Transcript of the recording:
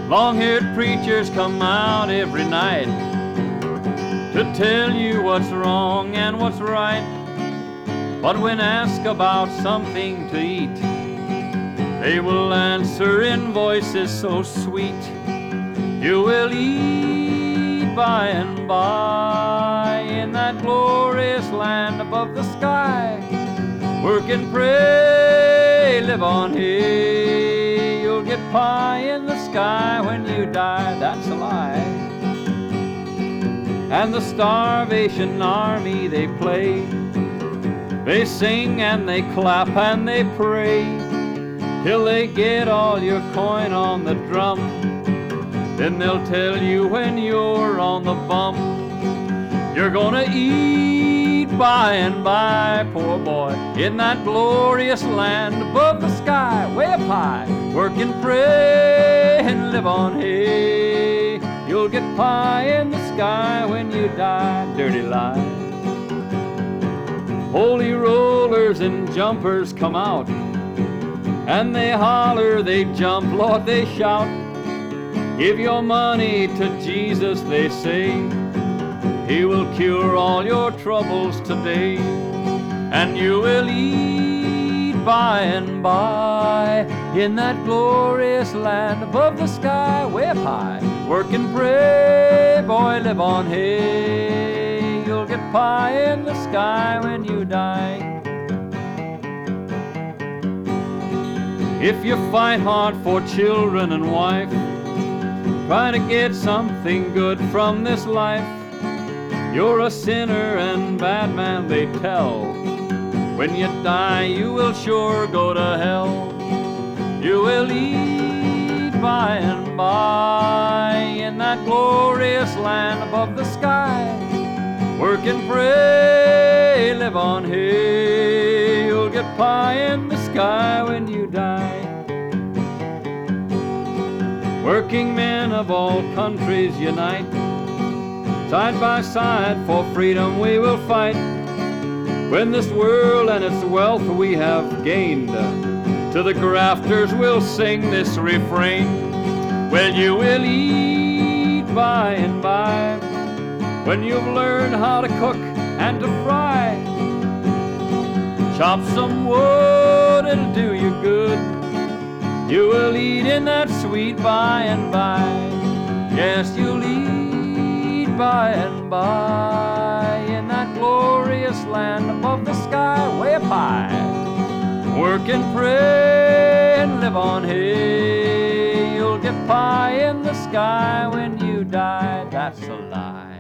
Long-haired preachers come out every night to tell you what's wrong and what's right. But when asked about something to eat, they will answer in voices so sweet. You will eat by and by in that glorious land above the sky. Work and pray, live on hay. You'll get pie in the sky when you die. That's a lie. And the Starvation Army, they play. They sing and they clap and they pray till they get all your coin on the drum. Then they'll tell you when you're on the bum, you're gonna eat by and by, poor boy, in that glorious land above the sky, way up high. Work and pray and live on hay. You'll get pie in the sky when you die. Dirty lie. Holy rollers and jumpers come out, and they holler, they jump, Lord, they shout. Give your money to Jesus, they say. He will cure all your troubles today. And you will eat by and by in that glorious land above the sky, way up high. Work and pray, boy, live on hay. You'll get pie in the sky when you die. If you fight hard for children and wife, try to get something good from this life, you're a sinner and bad man, they tell. When you die, you will sure go to hell. You will eat by and by in that glorious land above the sky. Work and pray, live on hay. You'll get pie in the sky when you die. Working men of all countries unite. Side by side for freedom we will fight. When this world and its wealth we have gained, to the grafters we'll sing this refrain. Well, you will eat by and by when you've learned how to cook and to fry. Chop some wood, it'll do you good. You will eat in that sweet by and by. Yes, you'll eat by and by in that glorious land above the sky, way up high. Work and pray and live on hay. You'll get pie in the sky when you die. That's a lie.